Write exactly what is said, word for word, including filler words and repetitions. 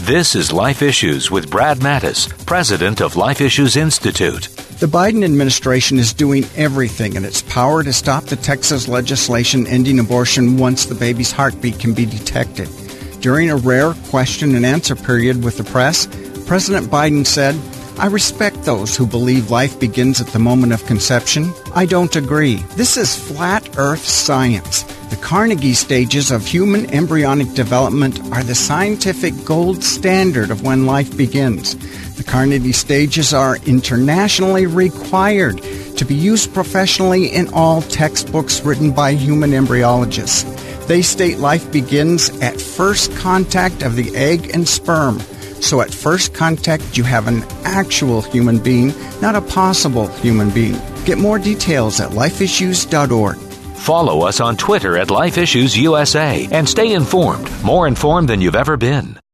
This is Life Issues with Brad Mattis, president of Life Issues Institute. The Biden administration is doing everything in its power to stop the Texas legislation ending abortion once the baby's heartbeat can be detected. During a rare question and answer period with the press, President Biden said, "I respect those who believe life begins at the moment of conception. I don't agree. This is flat earth science. The Carnegie stages of human embryonic development are the scientific gold standard of when life begins. The Carnegie stages are internationally required to be used professionally in all textbooks written by human embryologists. They state life begins at first contact of the egg and sperm. So at first contact, you have an actual human being, not a possible human being." Get more details at life issues dot org. Follow us on Twitter at Life Issues U S A and stay informed, more informed than you've ever been.